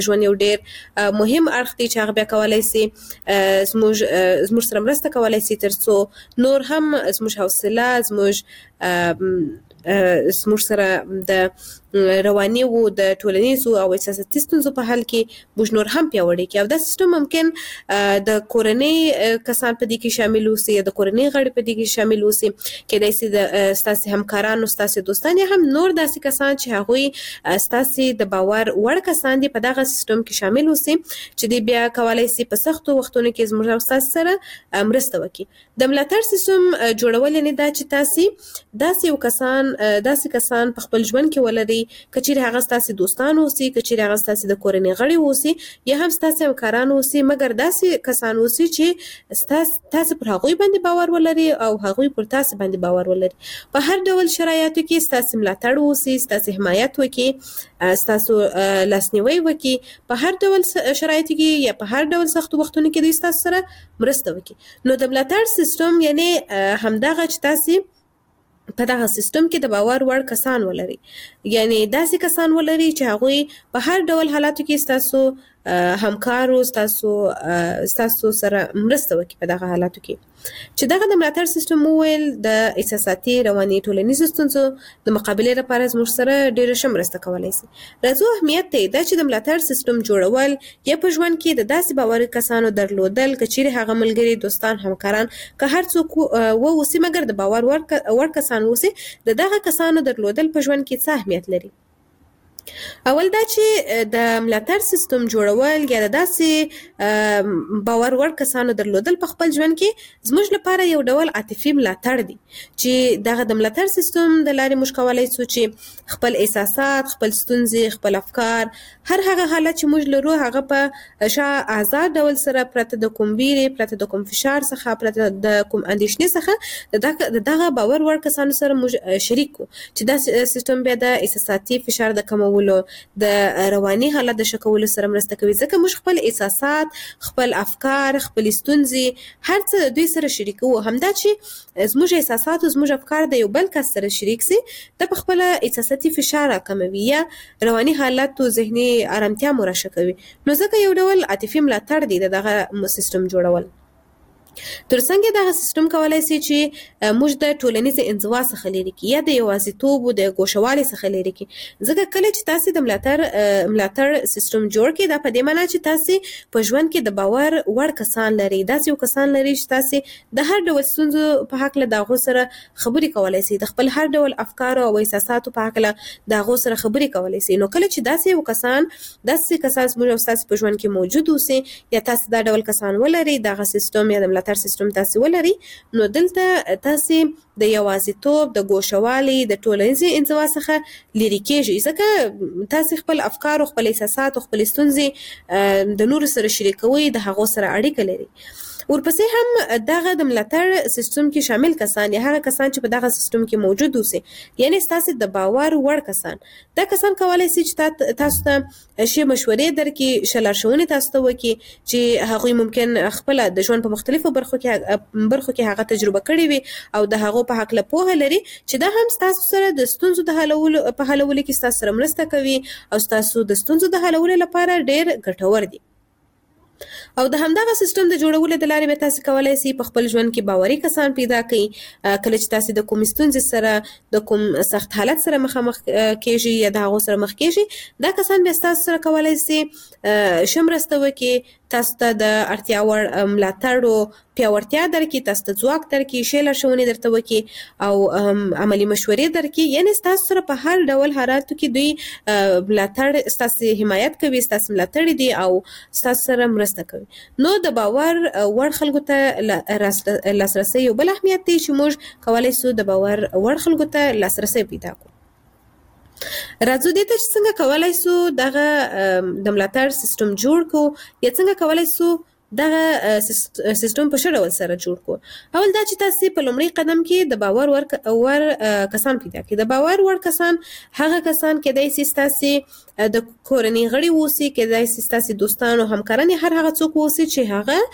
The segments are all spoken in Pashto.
ژوند یو ډېر مهم اړخ دی چې هغه بیا کولی سي زموږ سره مرسته کولی سي تر څو نور هم زموږ حوصله زموږ سره د رواني او د ټولنیزو او احساساتي ستونزو په حل کې موږ نور هم پیاوړي کړي. او دا سیستم ممکن د کورنۍ کسان په دې کې شامل اوسي، د کورنۍ غړي په دې کې شامل اوسي، کېدای سي د ستاسې همکارانو، ستاسې دوستان یا هم نور داسې کسان چې هغوی ستاسې د باور وړ کسان دي په دغه سیستم کې شامل اوسي چې دوی بیا کولی سي په سختو وختونو کې زموږ او ستاسې سره مرسته وکړي. د ملاتړ سیستم جوړول یعنې دا چې تاسې داسې کسان په خپل ژوند کې ولري، که چیرې هغه ستاسې دوستان اوسي، که چیرې هغه ستاسې د کورنۍ غړي اوسي یا هم ستاسې همکاران اوسي، مګر داسې کسان اوسي چې تاسې پر هغوی باندې باور ولري او هغوی پر تاسې باندې باور ولري. په هر ډول شرایطو کې ستاسې ملاتړ اوسي، ستاسې حمایت وکړي، ستاسو لاسنیوی وکړي، په هر ډول شرایطو کې یا په هر ډول سختو وختونو کې دوی ستاسو سره مرسته وکړي. نو د ملاتړ سیستم یعنې همدغه چې تاسې په دغه سیستم کې د باور وړ کسان ولري، یعنی داسې کسان ولري چې هغوی په هر ډول حالاتو کې ستاسو همکارو، ستاسو سره مرسته وکړي په دغه حالاتو کې. چې دغه د ملاتړ سیستم وویل د احساساتي، رواني، ټولنیزو ستونزو د مقابلې لپاره زموږ سره ډېره ښه مرسته کولی سي. راځو اهمیت ته دا چې د ملاتړ سیستم جوړول یا په ژوند کې د داسې باوري کسانو درلودل، که چیرې هغه ملګري، دوستان، همکاران که هر څوک واوسي مګر د باور وړ کسان اوسي، د دغه کسانو درلودل په ژوند کې څه اهمیت لري؟ اول دا چې د ملاتړ سیستم جوړول یا د داسې باور وړ کسانو درلودل په خپل ژوند کې زموږ لپاره یو ډول عاطفي ملاتړ دی چې دغه د ملاتړ سیستم د لارې موږ کولی سو چې خپل احساسات، خپل ستونزې، خپل افکار، هر هغه حالت چې موږ لرو هغه په آزاد ډول سره پرته د کوم ویرې، پرته د کوم فشار څخه، پرته د کوم اندېښنې څخه د دغه باور وړ کسانو سره موږ شریک کړو چې دا سیستم بیا د احساساتي فشار د کمولو، د رواني حالت د ښه کولو سره مرسته کوي، ځکه موږ خپل احساسات، خپل افکار، خپل ستونزې هر څه د دوی سره شریکوو. همدا چې زموږ احساسات او زموږ افکار د یو بل کس سره شریک سي، د په خپله احساساتي فشار راکموي یا رواني حالت او ذهني ارامتیا مو راښه کوي. نو ځکه یو ډول عاطفي ملاتړ دی د دغه سیستم جوړول. ترڅنګ دغه سیستم کولی سي چې موږ د ټولنیزې انزوا څخه لرې کړي یا د یوازیتوب او د ګوښهوالي څخه لرې کړي. ځکه کله چې تاسې د ملاتړ سیستم جوړ کړئ، دا په دې معنا چې تاسې په ژوند کې د باور وړ کسان لرئ، داسې یو کسان لرئ چې تاسې د هر ډول ستونزو په هکله د هغو سره خبرې کولی سئ، د خپل هر ډول افکارو او احساساتو په هکله د هغو سره خبرې کولی سئ. نو کله چې داسې کسان زموږ او ستاسې په ژوند کې موجود اوسي یا تاسې دا ډول کسان ولرئ، دغه سیستم یا د ملاتړ سیستم تاسې ولري، نو دلته تاسې د یوازیتوب، د ګوښهوالي، د ټولنیزې انزوا څخه لرې کېږئ، ځکه تاسې خپل افکار او خپل احساسات او خپل ستونزې د نورو سره شریکوئ، د هغو سره اړیکه لري. ورپسې هم دغه د ملاتړ سیستم کې شامل کسان یا هغه کسان چې په دغه سیستم کې موجود اوسي، یعنی ستاسې د باور وړ کسان، دا کسان کولی سي چې تاسو ته ښې مشورې درکړي، ښه لارښوونې تاسو ته وکړي چې هغوی ممکن خپله د ژوند په مختلفو برخو کې هغه تجربه کړې وي او د هغو په هکله پوهه لري، چې دا هم ستاسو سره د ستونزو د په حلولو کې ستاسو سره مرسته کوي او ستاسو د ستونزو د حلولو لپاره ډېر ګټور دي. او د همدغه سیستم د جوړولو د لارې به تاسې کولی سئ په خپل ژوند کې باوري کسان پیدا کړئ. کله چې تاسې د کومې ستونزې سره، د کوم سخت حالت سره مخامخ کېږئ یا د هغو سره مخ کېږئ، دا کسان بیا ستاسو سره کولی سي ښه مرسته وکړي، تاسو ته د اړتیا وړ ملاتړ او پیاوړتیا درکړي، تاسو ته ځواک درکړي، ښې لارښوونې درته وکړي او عملي مشورې درکړي. یعنې ستاسو سره په هر ډول حالاتو کې دوی ملاتړ، ستاسې حمایت کوي، ستاسې ملاتړي دي او ستاسو سره مرسته کوي. نو د باور وړ خلکو ته لاسرسی یو بل اهمیت دی چې موږ کولی سو د باور وړ خلکو ته لاسرسی پیدا کړو. راځو دې ته چې څنګه کولی سو دغه د ملاتړ سیستم جوړ کړو یا څنګه کولی سو دغه سیستم په ښه ډول سره جوړ کو. اول دا چې تاسو په لومړي قدم کې د باور ور کسان پیدا کړئ. د باور ور کسان هغه کسان کېدای شي تاسو د کورنۍ غړي اوسي، کېدای شي تاسو دوستان او همکاران، هر هغه څوک اوسي چې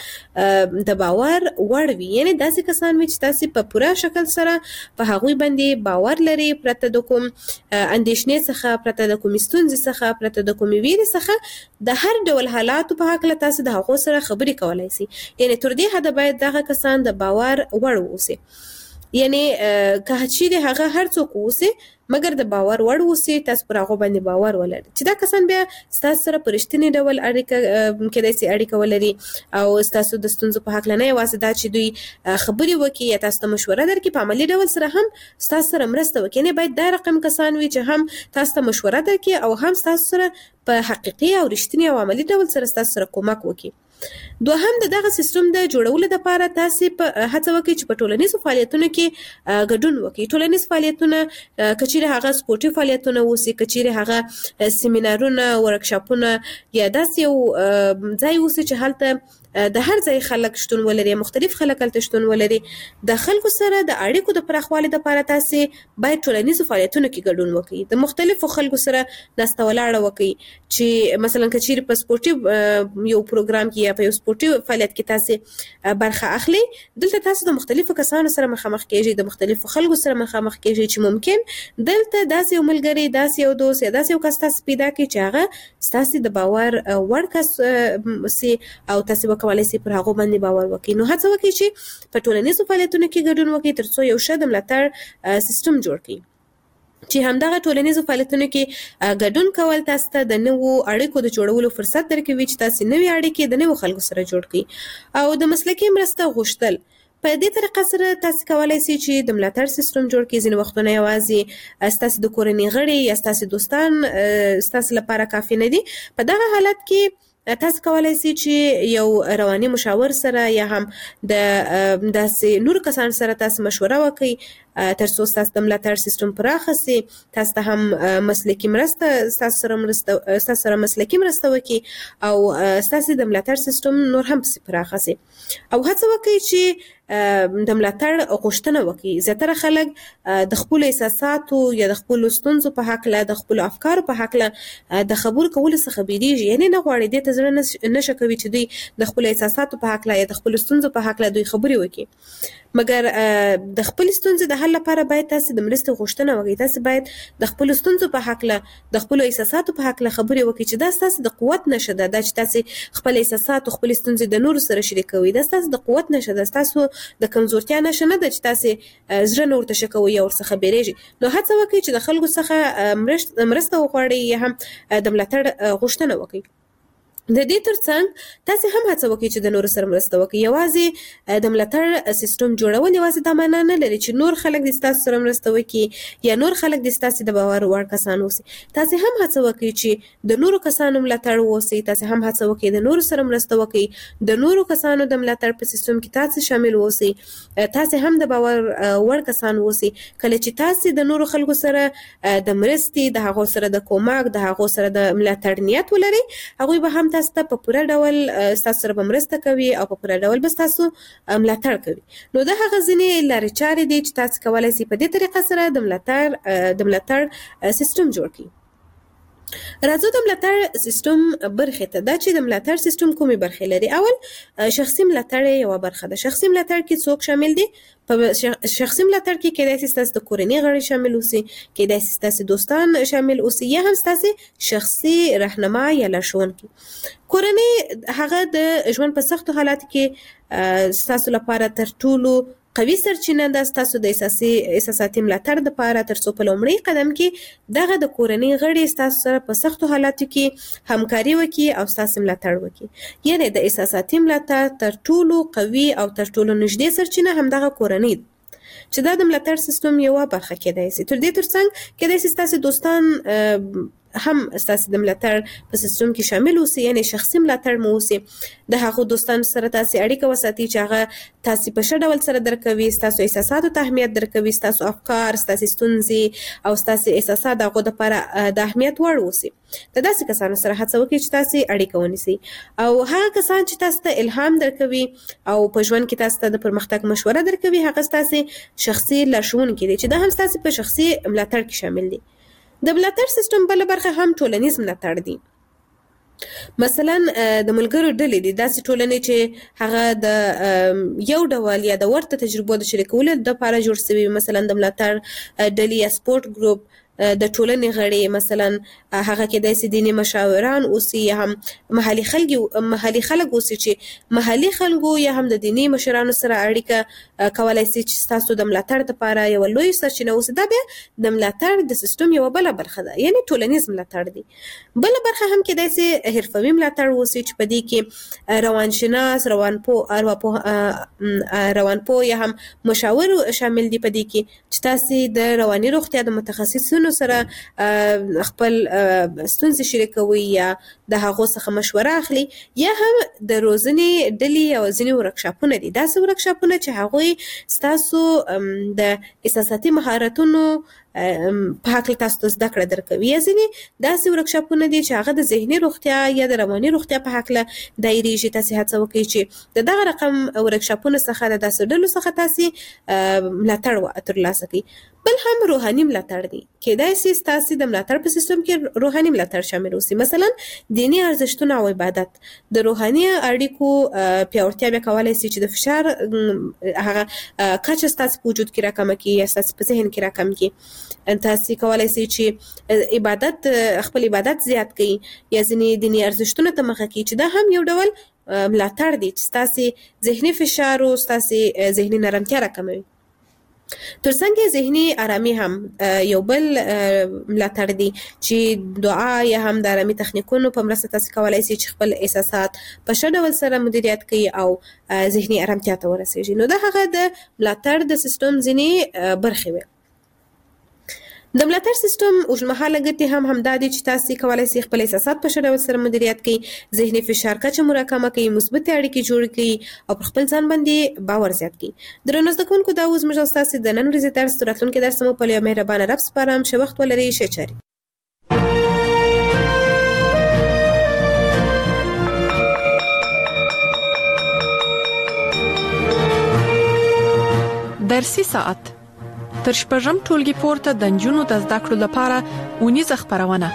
هغه د باور وړ وي. یعنی داسې کسان وي چې تاسو په پوره شکل سره په هغوی باندې باور لري، پرته د کوم اندېښنې څخه، پرته د کوم ستونزې څخه، پرته د کوم ویرې څخه د هر ډول حالاتو په حق له تاسو د هغو سره خبرې کولای شي. یعنی تر دې حده باید دغه کسان د باور وړ اوسي. یعنی که چیرې هغه هر څوک اوسي مګر د باور وړ اوسي، تاسو پر هغه باندې باور ولرئ چې دا کسان بیا ستاسو سره په رښتیني ډول اړیکه کېدای شي اړیکه ولري او ستاسو د ستونزو په حق نه یوازې دا چې دوی خبرې وکړي یا تاسو ته مشوره درکړي، په عملي ډول سره هم ستاسو سره مرسته وکړي. یعنی باید دا رقم کسان وي چې هم تاسو ته مشوره درکړي او هم ستاسو سره په حقیقي او رښتینی او عملي ډول سره ستاسو سره کومک وکړي. دوهم د دغه سیستم د جوړولو لپاره تاسو په هڅه وکړئ چې په ټولنیزو فعالیتونو کې ګډون وکړئ. ټولنیز فعالیتونه کچېرې هغه سپورتي فعالیتونه اوسي، کچېرې هغه سیمینارونه، ورکشاپونه یا داسې یو ځای اوسي چې هلته د هر ځای خلک شتون ولري، مختلف خلک هلته شتون ولري. د خلکو سره د اړیکو د پراخوالي لپاره تاسو باید ټولنیزو فعالیتونو کې ګډون وکړئ. د مختلفو خلکو سره ناسته ولاړه وکړئ چې مثلا کچېرې په سپورتي یو پروګرام کې یا په یو سپورتي فعالیت کې تاسو برخه اخلي، دلته تاسو د مختلفو کسانو سره مخامخ کېږئ، د مختلفو خلکو سره مخامخ کېږئ چې ممکن دلته داسې یو ملګری، داسې یو دوست یا داسې یو کس تاسو پیدا کړئ چې هغه ستاسو د باور وړ کس سي او تاسو وکولای شئ پر هغه باندې باور وکړئ. نو هڅه وکړئ چې په ټولنیزو فعالیتونو کې ګډون وکړئ ترڅو یو ښه د ملاتړ سیستم جوړ کړئ چې همدغه ټولنیزو فعالیتونو کې ګډون کول تاسو ته د نوو اړیکو د جوړولو فرصت درکوي چې تاسو نوې اړیکې د نوو خلکو سره جوړ کړئ. او د مسلکي مرسته غوښتل په دې طریقه سره تاسو کولای شئ چې د ملاتړ سیستم جوړ کړئ. ځینې وختونه یوازې ستاسو د کورنۍ غړي یا ستاسو دوستان ستاسو لپاره کافي نه دي. په دغه حالت کې تاسو کولای شئ چې یو رواني مشاور سره یا هم د داسې نور کسان سره تاسو مشوره وکړئ ترڅو ستاسو د ملاتړ سیستم پراخه شي. تاسو ته هم مسلکي مرسته ستاسو سره مسلکي مرسته وکړي او ستاسو د ملاتړ سیستم نور هم پراخه شي. او هڅه وکړئ چې د ملاتړ غوښتنه وکړي. زیاتره خلک د خپل احساساتو یا د خپل ستونزو په حق له، د خپل افکارو په حق له د خبرو کولو څخه بیریږي. یعنی نه غواړي دې ته زړه نشه کوي چې دوی د خپل احساساتو په حق له یا د خپل ستونزو په حق له دوی خبرې وکړي. مګر د خپل ستونزې د حل لپاره باید تاسو د مرستې غوښتنه وکړئ. تاسو باید د خپل ستونزو په حق له، د خپل احساساتو په حق له خبرې وکړئ چې دا ستاسو د قوت نشه ده. دا چې تاسو خپل احساسات او خپل ستونزې د نورو سره شریکوي، دا ستاسو د قوت نشه ده، ستاسو د کمزورتیا نشه نه ده چې تاسو زړه نه ورته شکوئ یا ورڅخه بیریږئ. نو هڅه وکړئ چې د خلکو څخه مرسته وغواړئ یا هم د ملاتړ غوښتنه وکړئ. د دې ترڅنګ تاسو هم هڅه وکړئ چې د نورو سره مرسته وکړئ. یوازې د ملاتړ سیستم جوړول یوازې دا معنا نه لري چې نور خلک د تاسو سره مرسته وکړي یا نور خلک د تاسو د باور وړ کسان اوسي. تاسو هم هڅه وکړئ چې د نورو کسانو ملاتړ ووسئ. تاسو هم هڅه وکړئ د نورو سره مرسته وکړئ، د نورو کسانو د ملاتړ په سیستم کې تاسو شامل اوسئ. تاسو هم د باور وړ کسان اوسئ. کله چې تاسو د نورو خلکو سره د مرستې، د هغو سره د کومک، د هغو سره د ملاتړ نیت ولرئ، هغوی به هم تاسو ته په پوره ډول تاسو سره مرسته کوي او په پوره ډول به تاسو ملاتړ کوي. نو دا هغه ځینې لارې چارې دي چې تاسو کولای شئ په دې طریقه سره د ملاتړ سیستم جوړ کړئ. راځو د ملاتړ سیستم برخې ته. دا چې د ملاتړ سیستم کومې برخې لري. اول شخصي ملاتړ یوه برخه ده. شخصي ملاتړ کې څوک شامل دي؟ په شخصي ملاتړ کې کېدای شي ستاسو د کورنۍ غړي شامل اوسي، کېدای شي ستاسو دوستان شامل اوسي یا هم ستاسو شخصي رهنما یا لارښوونکي. کورنۍ هغه د ژوند په سختو حالاتو کې ستاسو لپاره تر ټولو قوي سرچینه ده ستاسو د احساساتي ملاتړ دپاره، ترڅو په لومړي قدم کې دغه د کورنۍ غړي ستاسو سره په سختو حالاتو کې همکاري وکړي او ستاسو ملاتړ وکړي. یعنې د احساساتي ملاتړ تر ټولو قوي او تر ټولو نږدې سرچینه همدغه کورنۍ ده چې دا د ملاتړ سیستم یوه برخه کېدای شي. تر دې ترڅنګ کېدای شي ستاسو دوستان هم ستاسو د ملاتړ په سیستم کې شامل اوسي، یعنی شخصي ملاتړ مو اوسي. د هغو دوستانو سره تاسو اړیکه وساتئ چې هغه تاسو په ښه ډول سره درکوي، ستاسو احساساتو ته اهمیت درکوي، ستاسو افکار، ستاسو ستونزې او ستاسو احساسات د هغو دپاره د اهمیت وړ اوسي. د داسې کسانو سره هڅه وکړئ چې تاسو اړیکه ونیسئ، او هغه کسان چې تاسو ته الهام درکوي او په ژوند کې تاسو ته د پرمختګ مشوره درکوي، هغه ستاسو شخصي لارښوونکي دي چې دا هم ستاسو په شخصي ملاتړ کې شامل دي. د ملاتړ سیستم بله برخه هم ټولنیز ملاتړ دی. مثلا د ملګرو ډلې دي، داسې ټولنې چې هغه د یو ډول یا د ورته تجربو د شریکولو دپاره جوړ شوي، مثلا د ملاتړ ډلې یا سپورټ ګروپ، د ټولنې غړي، مثلا هغه کېدای شي دیني مشاوران اوسي یا هم محلي خلک اوسي چې محلي خلکو یا هم د دیني مشرانو سره اړیکه کولای شي چې ستاسو د ملاتړ دپاره یوه لوی سرچینه اوسي. دا بیا د ملاتړ د سیستم یوه بله برخه ده، یعنی ټولنیز ملاتړ دی. بله برخه هم کېدای شي حرفوي ملاتړ اوسي چې په دې کې روانشناس، روانپوه یا هم مشاور شامل دي په دې کې چې تاسو د رواني روغتیا د متخصصینو سره خپل ستونزې شریکوي یا د هغو څخه مشوره اخلي، یا هم د روزنې ډلې او ځینې ورکشاپونه دي، داسې ورکشاپونه چې هغوی ستاسو د احساساتي مهارتونو په هکله تاسو ته زده کړه درکوي، یا ځینې داسې ورکشاپونه دي چې هغه د ذهني روغتیا یا د رواني روغتیا په هکله دایریږي. تاسو هڅه وکړئ چې د دغه رقم ورکشاپونو څخه د داسې ډلو څخه تاسو ملاتړ ترلاسه کړئ. بل هم روحاني ملاتړ دی، کېدای شي ستاسو د ملاتړ په سیستم کې روحاني ملاتړ شامل اوسي، مثلا دیني ارزښتونه او عبادت. د روحاني اړیکو پیاوړتیا بیا کولی شي چې د فشار هغه کچه ستاسو په وجود کې راکمه کړي یا ستاسو په ذهن کې راکم کړي. تاسو کولی شي چې خپل عبادت زیات کړئ یا ځینې دیني ارزښتونو ته مخه کړي، چې دا هم یو ډول ملاتړ دی چې ستاسو ذهني فشار او ستاسو ذهني نرمتیا راکموي. ترڅنګ ذهني آرامي هم یو بل ملاتړ دی چې دعا یا هم د آرامي تخنیکونو په مرسته تاسو کولی شئ چې خپل احساسات په ښه ډول سره مدیریت کړئ او ذهني آرامتیا ته ورسیږي. نو دا هغه د ملاتړ د سیستم ځینې برخې وې. د ملاتړ سیستم اوږدمهاله ګټې هم همدا دي چې تاسو کولی شئ خپل احساسات په ښه ډول سره مدیریت کړئ، ذهني فشار کچه مو راکمه کړئ، مثبتې اړیکې جوړې کړئ او پر خپل ځان باندې باور زیات کړئ. درنو زده کوونکو، دا اوس زموږ او ستاسو د نن ورځې درس، د راتلونکي درس مو په یو مهربانه رب سپارم. ښه وخت ولرئ، ښه چارې. درسي ساعت تر شپږم ټولګي پورته د نجونو د زده کړو لپاره اونیزه خپرونه.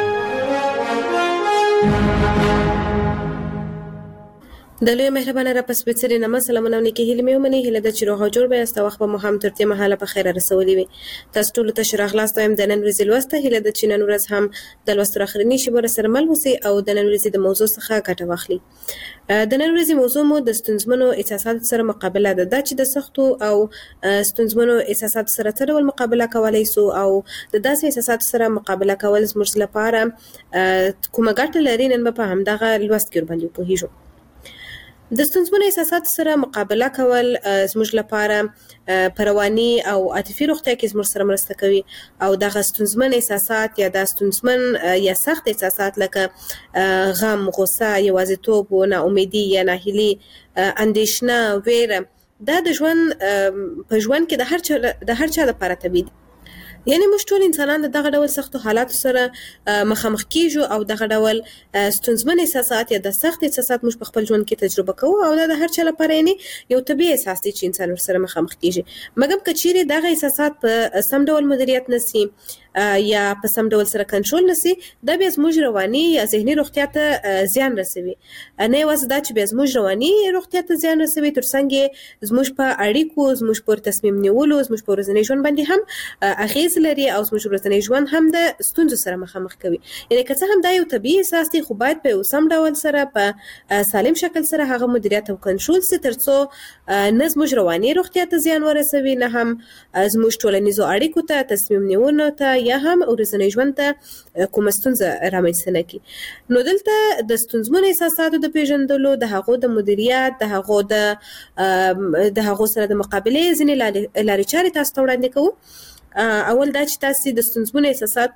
د لوی مهربانه رب سپېڅلې نامه سلامونه او نیکې هیلې مې ومنئ. هیله ده چې روغ او جوړ به یاست او وخت به مو هم تر دې مهاله په خیره رسولی وي. تاسو ټولو ته ښه راغلاست وایم د نن ورځې لوست ته. هیله ده چې نن ورځ هم د لوست تر اخرنۍ شېبو راسره مل اوسئ او د نن ورځې د موضوع څخه ګټه واخلئ. د نن ورځې موضوع مو د ستونزمنو احساساتو سره مقابله ده. دا چې د سختو او ستونزمنو احساساتو سره څه ډول مقابله کولی سو او د داسې احساساتو سره مقابله کول زموږ لپاره کومه ګټه لري، نن به په همدغه لوست کې ورباندې وپوهیږو. د ستونزمنو احساساتو سره مقابله کول زموږ لپاره په رواني او عاطفي روغتیا کې زموږ سره مرسته کوي او دغه ستونزمن احساسات یا د ستونزمن یا سخت احساسات لکه غم، غصه، یوازیتوب، ناامیدي یا ناهیلي، اندېښنه، ویره، دا د ژوند په ژوند کې د هر چا لپاره طبیعي دي. یعنی موږ ټول انسانان د دغه ډول سختو حالاتو سره مخامخ کیږو او دغه ډول ستونزمن احساسات یا د سخت احساسات موږ په خپل ژوند کې تجربه کوو او دا د هر چا لپاره یعنی یو طبیعي احساس دی چې انسان ورسره مخامخ کیږي. مګر که چیرې دغه احساسات په سم ډول مدیریت نشي یا په سم ډول سره کنټرول نشي، دا بیا زموږ رواني یا ذهني روغتیا ته زیان رسوي. نه یوازې دا چې بیا زموږ رواني روغتیا ته زیان رسوي، ترڅنګ زموږ په اړیکو، زموږ پر تصمیم نیولو، زموږ په ورځني ژوند باندې هم اغیز لري او زموږ ورځنی ژوند هم د ستونزو سره مخامخ کوي. یعنی که څه هم دا یو طبیعي احساس دی، خو باید په یو سم ډول سره په سالم شکل سره هغه مدیریت او کنټرول سي، ترڅو نه زموږ رواني روغتیا ته زیان ورسوي، نه هم زموږ ټولنیزو اړیکو ته، تصمیم نیونو ته یا هم ورځنی ژوند ته کومه ستونزه رامنځته نه کړي. نو دلته د ستونزمنو احساساتو د پیژندلو، د هغو د مدیریت، د هغو سره د مقابلې ځینې لارې چارې تاسو ته وړاندې کوو. اول دا چې تاسو د ستونزمن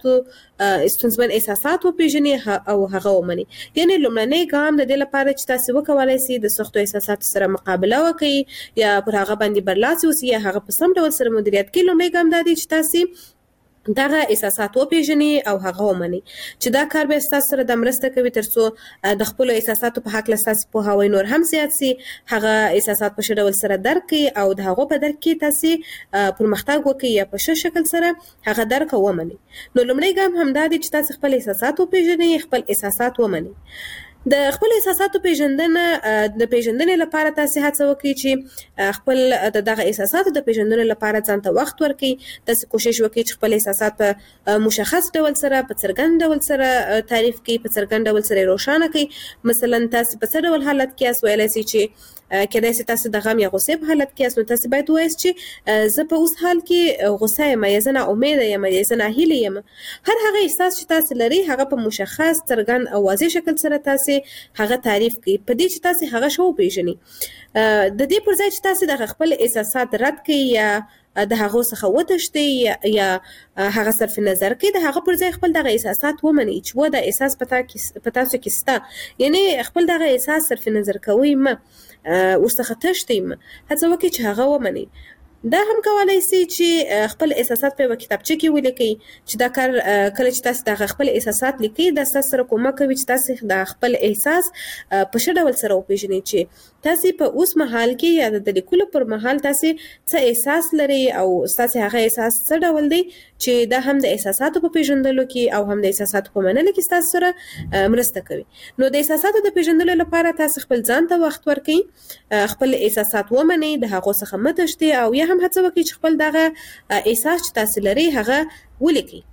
احساسات وپېژنئ او هغه ومنئ. یعنی لومړنی ګام د دې لپاره چې تاسو وکولای شئ د سختو احساساتو سره مقابله وکړئ یا پر هغه باندې برلاسي اوسئ یا هغه په سم ډول سره مدیریت کړئ. لومړی ګام دا دی چې تاسو دغه احساسات وپېژنئ او هغه ومنئ چې دا کار به ستاسو سره د مرسته کوي ترڅو د خپلو احساساتو په هکله ستاسو پوهاوی نور هم زیات سي، هغه احساسات په ښه ډول سره درک کړئ او د هغو په درک کې تاسو پرمختګ وکړئ یا په ښه شکل سره هغه درک او ومنئ. نو لومړی ګام همدا دی چې تاسو خپل احساسات وپېژنئ، خپل احساسات ومنئ. د خپل احساساتو پیژندنې لپاره تاسو هڅه وکړئ چې خپل دغه احساساتو د پیژندنې لپاره ځان ته وخت ورکړئ. تاسو کوشش وکړئ چې خپل احساسات په مشخص ډول سره په څرګند ډول سره تعریف کړئ، په څرګند ډول سره روښانه کړئ. مثلا تاسو په څه ډول حالت کې یاست، ویلی شئ چې کېدای شي تاسو د غم یا غصې په حالت کې یاست، نو تاسو باید ووایاست چې زه په اوس حال کې غصه یم یا زه ناامیده یم یا زه ناهیلې یم. هر هغه احساس چې تاسو لرئ هغه په مشخص، څرګند او واضح شکل سره تاسو هغه تعریف کړئ، په دې چې تاسو هغه ښه وپېژنئ. د دې پر ځای چې تاسو د خپل احساسات رد کړئ یا د هغو څخه وتښتئ یا هغه صرف نظر کړئ، د هغه پر ځای خپل دغه احساسات ومنئ چې دا احساس په تاسو کې شته. یعنی خپل دغه احساس صرف نظر کوئ مه، ورڅخه تښتئ مه، هڅه وکړئ چې هغه ومنئ. دا هم کولای شي چې خپل احساسات په کتابچه کې ولیکئ چې دا کار کله چې تاسو د خپل احساسات لیکئ دا تاسو سره کومک کوي چې تاسو د خپل احساس په ښه ډول سره وپېژنئ چې تاسو په اوس مهال کې یا د لیکلو پر مهال تاسو څه احساس لرئ او تاسو هغه احساس څه ډول دی چې دا هم د احساساتو په پیژندلو کې او هم د احساساتو په منلو کې تاسو سره مرسته کوي. نو د احساساتو د پیژندلو لپاره تاسو خپل ځان ته وخت ورکړئ، خپل احساسات ومنئ، د هغو څخه مه تښتئ او یا هم هڅه وکړئ چې خپل دغه احساس چې تاسو لرئ هغه ولیکئ.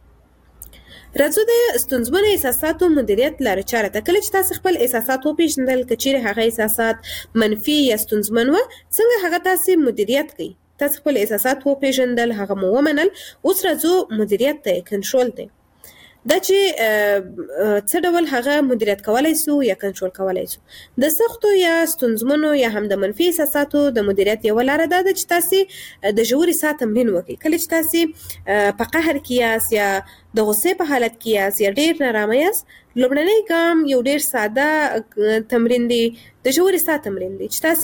راځو د ستونزمنو احساساتو مدیریت لاره چاره ته. کله چې تاسو خپل احساسات وپېژندل، که چیرې هغه احساسات منفي یا ستونزمن وه، څنګه هغه تاسو مدیریت کړئ؟ تاسو خپل احساسات وپېژندل، هغه مو ومنل، اوس راځو مدیریت ته، کنټرول ته. دا چې څه ډول هغه مدیریت کولای سو یا کنټرول کولای سو. د سختو یا ستونزمنو یا هم د منفي احساساتو د مدیریت یوه لاره دا ده چې تاسو د ژورې ساه تمرین وکړئ. کله چې تاسو په قهر کې یاست یا د غصې په حالت کې یاست یا ډېر نارامه یاست، لومړنی ګام یو ډېر ساده تمرین دی، د ژورې ساه تمرین دی چې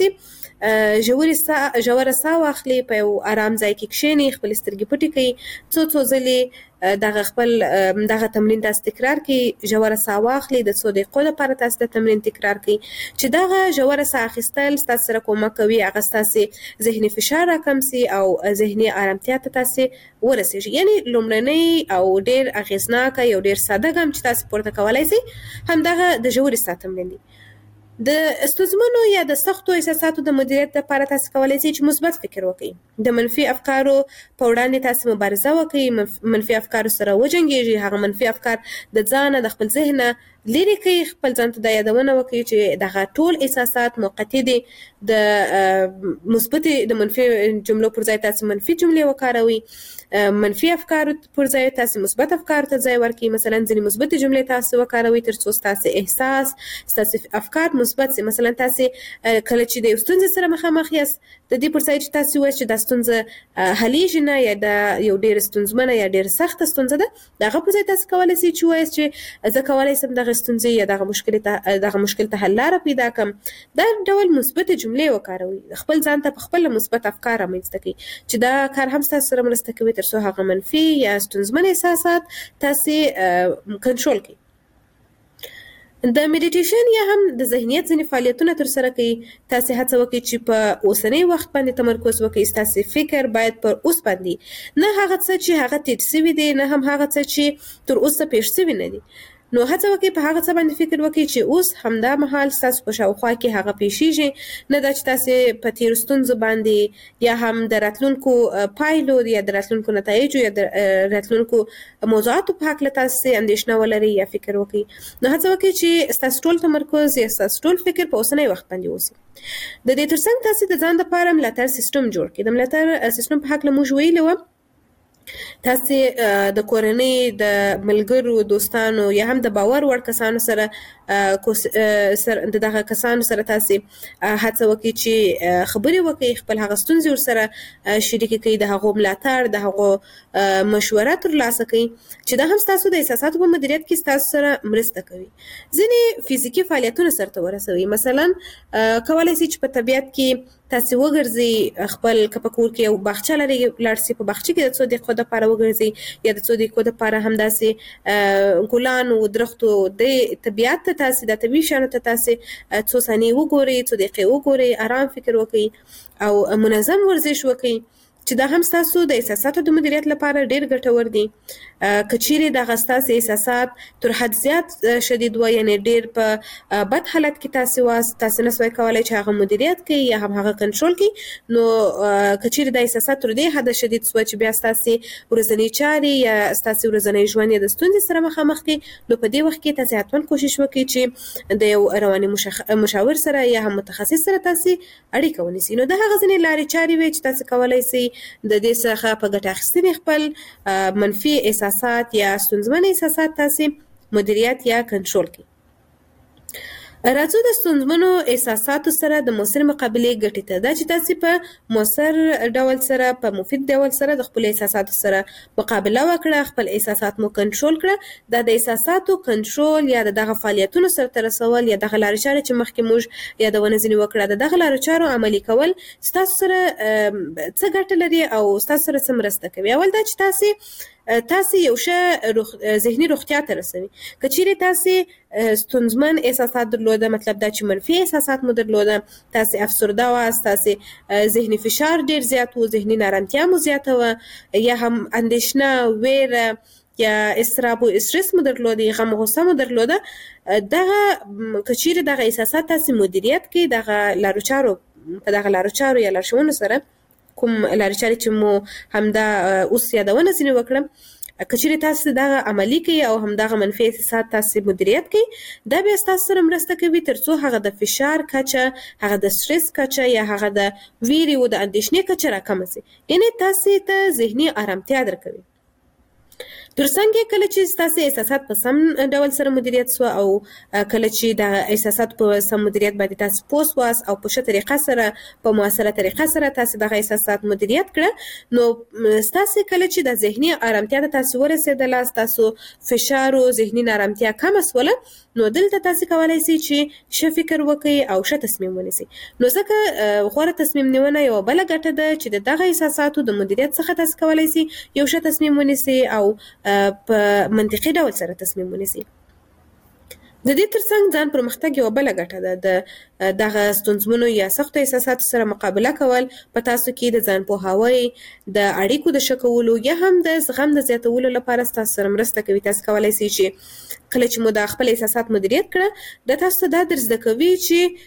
تاسو ژوره ساه واخلئ، په یو ارام ځای کې کښېنئ، خپلې سترګې پټې کړئ، څو ځلې دغه تمرین تاسو تکرار کړئ. ژوره ساه واخلئ، د څو دقیقو لپاره تاسو د تمرین تکرار کړئ چې دغه ژوره ساه اخیستل ستاسو سره کومک کوي هغه ستاسو ذهني فشار راکم سي او ذهني ارامتیا ته تاسو ورسېږي. یعنی لومړنی او ډېر اغېزناکه یو ډېر ساده ګام چې تاسو پورته کولی سئ همدغه د ژورې ساه تمرین دی. د ستونزمنو یا د سختو احساساتو د مدیریت لپاره تاسو کولی شئ چې مثبت فکر وکړئ، د منفي افکارو په وړاندې تاسو مبارزه وکړئ، منفي افکارو سره وجنګېږئ، هغه منفي افکار د ځانه د خپل ذهنه لرې کړئ. خپل ځان ته دا یادونه وکړئ چې دغه ټول احساسات موقتي دي. د منفي جملو پر ځای تاسو منفي جملې وکاروئ، منفي افکارو پر ځای تاسو مثبت افکارو ته ځای ورکړئ. مثلا ځینې مثبتې جملې تاسو وکاروئ ترڅو ستاسو احساس، ستاسو افکار مثبت سي. مثلا تاسو کله چې د یو ستونزې سره مخامخ یاست، د دې پر ځای چې تاسو ووایئ چې دا ستونزه حلیږي نه یا دا یو ډېره ستونزمنه یا ډېره سخته ستونزه ده، د هغه پر ځای تاسو کولی شئ چې ووایاست چې زه کولی شم دغه ستونزې یا دغه مشکل ته حل لاره پیدا کړم. دا ډول مثبتې جملې وکاروئ، خپل ځان ته په خپله مثبت افکار رامنځته کړئ چې دا کار هم ستاسو سره مرسته کوي ترڅو هغه منفي یا ستونزمن احساسات تاسو کنټرول کړئ. د میډیټیشن یا هم د ذهنیت ځینې فعالیتونه ترسره کړئ. تاسو هڅه وکړئ چې په اوسنی وخت باندې تمرکز وکړئ. ستاسو فکر باید پر اوس باندې، نه هغه څه چې هغه تېر سوي دي، نه هم هغه څه چې تر اوسه پېښ سوي نه دي. نو هڅه وکړئ په هغه څه باندې فکر وکړئ چې اوس همدا مهال ستاسو په شاوخوا کې هغه پېښېږي، نه دا چې تاسو په تېرو ستونزو باندې یا هم د راتلونکو پایلو یا د راتلونکو نتایجو یا د راتلونکو موضوعاتو په هکله تاسو اندېښنه ولرئ یا فکر وکړئ. نو هڅه وکړئ چې ستاسو ټول تمرکز یا ستاسو ټول فکر په اوسنی وخت باندې اوسي. د دې ترڅنګ تاسو د ځان لپاره ملاتړ سیستم جوړ کړئ. د ملاتړ سیستم په هکله موږ ویلي وو تاسو د کورنۍ د ملګرو دوستانو یا هم د باور وړ کسانو سره دغه کسانو سره تاسو هڅه وکړئ چې خبرې وکړئ، خپل هغه ستونزې ورسره شریکې کړئ، د هغو ملاتړ، د هغو مشوره ترلاسه کړئ چې دا هم ستاسو د احساساتو په مدیریت کې ستاسو سره مرسته کوي. ځینې فزیکي فعالیتونه سرته ورسوي، مثلا کولای شئ چې په طبیعت کې تاسو وګرځئ، خپل کپکور کې یو باغچه لري، لاړ شئ په باغچه کې د څو دقیقو دپاره وګرځئ یا د څو دقیقو دپاره همداسې ګلانو درختو د طبیعت ته تاسو د طبیعي شیانو ته تاسو څو ثانیې وګورئ، څو دقیقې وګورئ، آرام فکر وکړئ او منظم ورزش وکړئ چې دا هم ستاسو د احساساتو د مدیریت لپاره ډیر ګټور دي. که چیرې دغه ستاسو احساسات تر حد زیات شدید وي، یعنې ډیر په بد حالت کې تاسو نسوای کولای چې هغه مدیریت کړئ یا هم هغه کنټرول کړئ، نو که چیرې د احساسات تر دې حد شدید سوه چې بیا ستاسو ورځنی چارې یا ستاسو ورځنی ژوند د ستونزې سره مخامخ دي، نو په دې وخت کې تاسو حتما کوشش وکړئ چې د یو رواني مشاور سره یا هم متخصص سره تاسو اړیکه ونیسئ. نو دا هغه ځینې لارې چارې وي چې تاسو کولای شئ د دې څخه په ګټه اخیستنې خپل منفي احساسات یا ستونزمن احساسات تاسو مدیریت یا کنټرول کړئ. راځو د ستونزمنو احساساتو سره د مؤثر مقابلې ګټې ته. دا چې تاسو په مؤثر ډول سره، په مفید ډول سره د خپل احساساتو سره مقابله وکړه، خپل احساسات مو کنټرول کړه. دا د احساساتو کنټرول یا دغه فعالیتونو سره رسول یا دغه لارې چارې چې مخکې موږ یادونه ځینې وکړه، دغه لارې چارو عملي کول ستاسو سره څه ګټه لري او ستاسو سره څه مرسته کوي. اول دا چې تاسو یو ښه ذهني روغتیا ته رسوي. که چیرې تاسو ستونزمن احساسات درلوده، مطلب دا چې منفي احساسات مو درلوده، تاسو افسرده واست، تاسو ذهني فشار ډیر زیات و، ذهني نارامتیا مو زیاته و، یا هم اندېښنه، ویره یا اضطراب او استرس مو درلوده، غم او غصه مو درلوده، دغه که چیرې دغه احساسات تاسو مدیریت کړئ، دغه لارو چارو یا لارښوونو سره، کوم لارې چارې چې مو همدا اوس یادونه ځینې وکړم، که چیرې تاسو دغه عملي کوئ او همدغه منفي احساسات تاسو مدیریت کوئ، دا بیا ستاسو سره مرسته کوي تر څو هغه د فشار کچه، هغه د سټرس کچه یا هغه د ویرې او د اندېښنې کچه راکمه شي، یعنې تاسو ته ذهني آرامتیا درکوي. ترڅنګ کله چې تاسو احساسات په سم ډول سره مدیریت سو او کله چې د احساسات په سم مدیریت باندې تاسو پوه سواست او په ښه طریقه سره، په مؤثره طریقه سره تاسو دغه احساسات مدیریت کړه، نو تاسو کله چې د ذهني آرامتیا ته تاسو ورسېدله، تاسو فشار او ذهني نارامتیا کم سوله، نو دلته تاسو کولای شئ چې ښه فکر وکړئ او ښه تصمیم ونیسئ. نو ځکه غوره تصمیم نیونه یوه بله ګټه ده چې دغه احساساتو د مدیریت څخه تاسو کولای شئ یو ښه تصمیم ونیسئ او په منطقي ډول سره تصمیم ونیسئ. د دې ترڅنګ ځان پرمختګ یوه بله ګټه ده. د دغه ستونزمنو یا سختو احساساتو سره مقابله کول په تاسو کې د ځان پوهاوی، د اړیکو د ښه کولو یا هم د زغم د زیاتولو لپاره ستاسو سره مرسته کوي. تاسو کولی شئ چې کله چې مو د خپل احساسات مدیریت کړه، د تاسو دا در زده کوي چې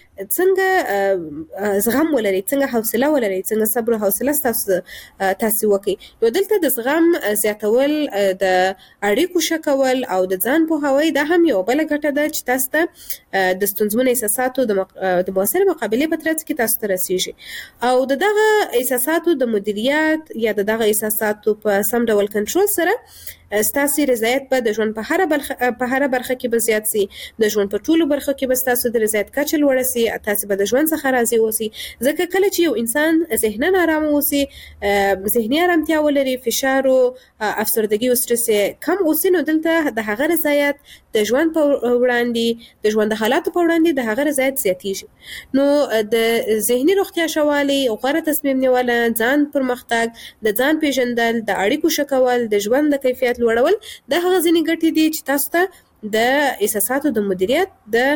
څنګه زغم ولرئ، څنګه حوصله ولرئ، څنګه صبر او حوصله تاسو وکړئ. نو دلته د زغم زیاتول، د اړیکو ښه کول او د ځان پوهاوی دا هم یوه بله ګټه ده چې تاسو ته د ستونزمنو احساساتو د مؤثرې مقابلې په ترڅ کې تاسو ته رسیږي. او د دغه احساساتو د مدیریت یا د دغه احساساتو په سم ډول کنټرول سره ستاسو رضایت به د ژوند په هره برخه کې به زیات سي، د ژوند په ټولو برخو کې به ستاسو د رضایت کچه لوړه سي، تاسو به د ژوند څخه راضي اوسئ. ځکه کله چې یو انسان ذهناً آرام اوسي، ذهني آرامتیا ولري، فشار او افسردګي او سټرس کم اوسي، نو دلته د هغه رضایت د ژوند په وړاندې، د ژوند د حالاتو په وړاندې د هغه رضایت زیاتیږي. نو د ذهني روغتیا ښه والی، غوره تصمیم نیونه، ځان پرمختګ، د ځان پیژندل، د اړیکو ښه کول، د ژوند د کیفیت لوړول، دا هغه ځینې ګټې دي چې تاسو ته د احساساتو د مدیریت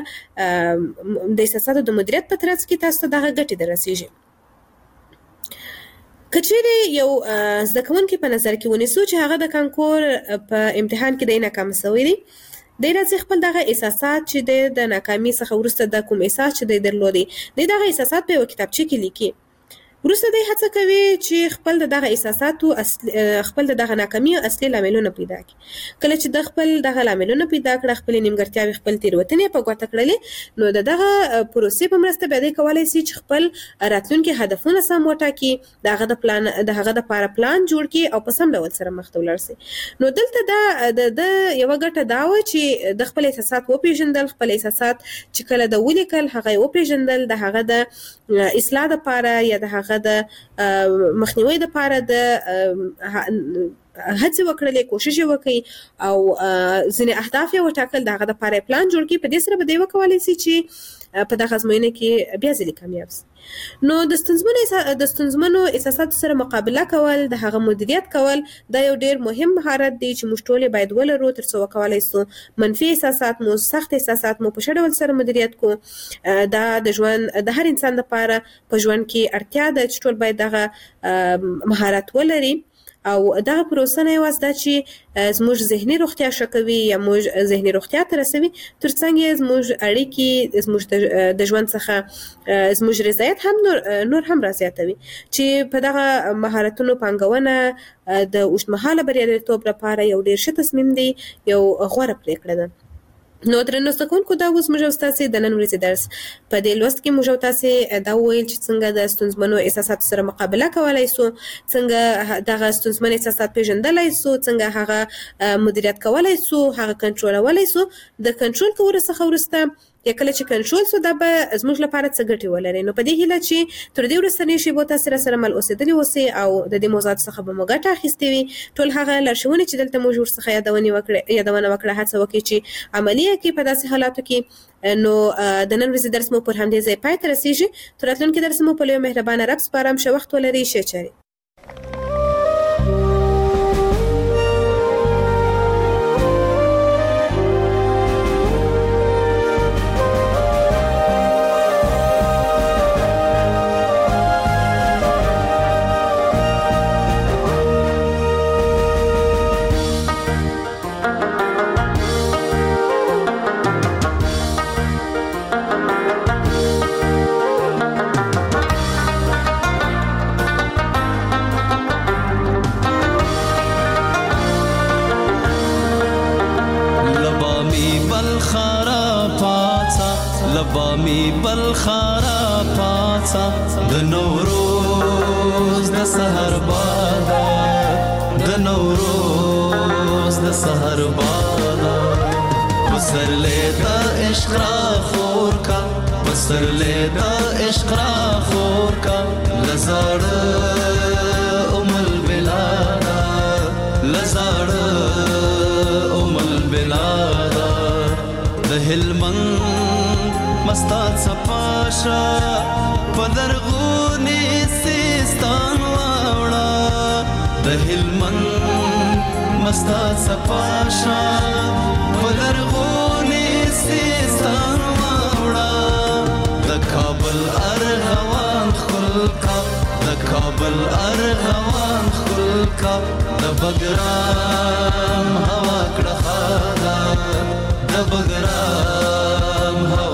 د احساساتو د مدیریت په ترڅ کې تاسو ته دغه ګټې دررسیږي. که چیرې یو زده کوونکی په نظر کې ونیسو چې هغه د کانکور په امتحان کې دی ناکام شوی دی، دی راځي خپل دغه احساسات چې د ناکامي څخه وروسته د کوم احساس چې دی درلودی، دی دغه احساسات په یوه کتابچه کې لیکي. وروسته دی هڅه کوي چې خپل دغه احساساتو خپل دغه ناکامي اصلي لاملونه پیدا کړي. کله چې د خپل دغه لاملونه پیدا کړه، خپل نیمګړتیاوې، خپل تېروتنې په ګوته کړلې، نو دغه پروسې په مرسته بیا دی کولی شي چې خپل راتلونکي هدفونه سم وټاکي، د هغه دپاره پلان جوړ کړي او په سم ډول سره مخ ته ولاړ سي. نو دلته د یوه ګټه دا وه چې د خپل احساسات وپېژندل، خپل احساسات چې کله د ولیکل هغه یې وپېژندل، د هغه د اصلاح دپاره یا د هغه د مخنیوي دپاره د هڅې وکړلې، کوشش یې وکړي او ځینې اهداف یې وټاکل، د هغه دپاره یې پلان جوړ کړي. په دې سره به دی وکولی سي چې په دغه ازموینه کې بیا ځلې کامیاب سي. نو د ستونزمنو احساساتو سره مقابله کول، د هغه مدیریت کول، دا یو ډیر مهم مهارت دی چې موږ ټول باید ولرو تر څو وکولای سو منفي احساسات مو، سخت احساسات مو په ښه ډول سره مدیریت کو. دا د ژوند د هر انسان لپاره په ژوند کې اړتیا ده چې ټول باید دغه مهارت ولري. او دغه پروسه نه یوازې دا چې زموږ ذهني روغتیا ښه کوي یا موږ ذهني روغتیا ته رسوي، ترڅنګ یې زموږ اړیکې، زموږ د ژوند څخه زموږ رضایت هم نور هم رازیاتوي، چې په دغه مهارتونو پانګونه د اوږدمهاله بریالیتوب لپاره یو ډېر ښه تصمیم دی، یو غوره پرېکړه ده. نو درنو زده کوونکو، دا اوس موږ او ستاسې د نن ورځې درس. په دې لوست کې موږ او تاسې دا وویل چې څنګه د ستونزمنو احساساتو سره مقابله کولی سو، څنګه دغه ستونزمن احساسات پېژندلی سو، څنګه هغه مدیریت کولی سو، هغه کنټرولولی سو. د کنټرول کولو څخه وروسته یا کله چې کنټرول سو، دا به زموږ لپاره څه ګټې ولري. نو په دې هیله چې تر دې وروستنۍ شیبو تاسې راسره مل اوسېدلي اوسئ او د دې موضوعاتو څخه به مو ګټه اخیستې وي. ټول هغه لارښوونې چې دلته موږ ورڅخه یادونه وکړه، هڅه وکړئ چې عملي یې کړئ په داسې حالاتو کې. نو د نن ورځې درس مو پر همدې ځای پای ته رسېږي. تر راتلونکي درس مو په لوی مهربانه رب سپارم. ښه وخت ولرئ، ښې چارې. لبامی بلخارا پاڅا د نوروز د سحر بادا، د نوروز د سحر بادا. پسرلی د عشق را خور کا، پسرلی د عشق را خور کا، لزاړه ام البلادا، لزاړه ام البلادا. د هلمند مستات صفاشا پدرغونی سیستان واوڑا، د هلمند مستات صفاشا پدرغونی سیستان واوڑا. د کابل ارغوان خلقا، د کابل ارغوان خلقا، د بګرام هوا کړه خادا، د بګرام هوا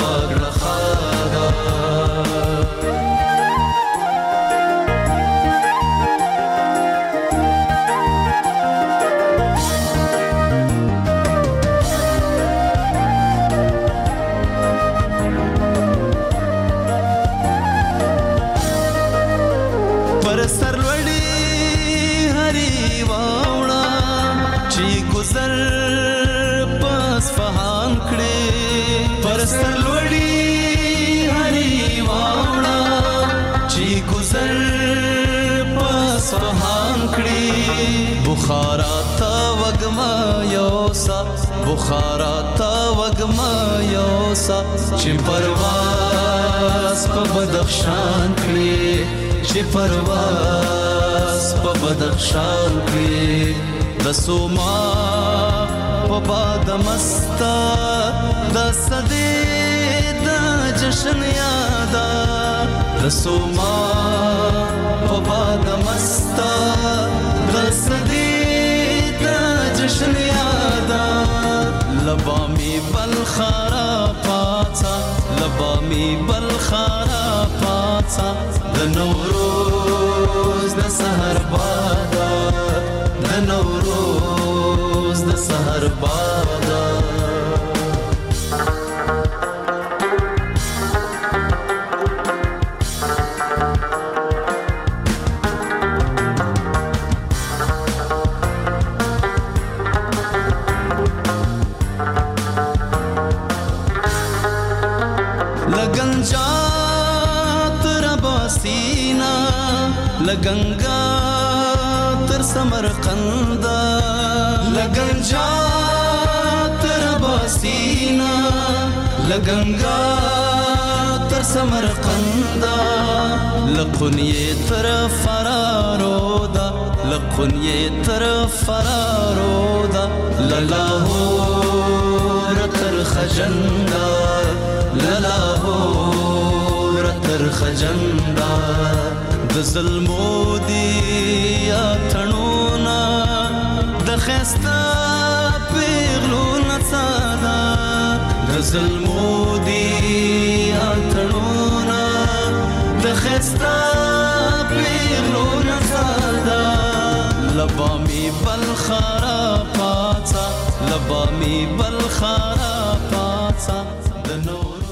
بخارا تا وگما یوسا، بخارا تا وگما یوسا، چې پرواز په بدخشان کړي، چې پرواز په بدخشان کړي. د سوما په باد مستا د صدې د جشن یادا، د سوما په باد مستا د صدې جشن یادا. لبامی بلخارا پاڅا، لبامی بلخارا پاڅا، د نوروز د سحر بادا د نوروز د سحر بادا लगंजा तेरा बासीना लगंगा तर समरकंदा लगंजा तेरा बासीना लगंगा तर समरकंदा लखन ये तरफ फरारोदा लखन ये तरफ फरारोदा ललाहो रतर खजंदा ललाहोर तर खजंदा د ظلمو دی اتنونا د خستا پیغلو نڅادا د ظلمو دی اتنونا د خستا پیغلو نڅادا لبامی بلخرا پاڅا لبامی بلخرا پاڅا د نور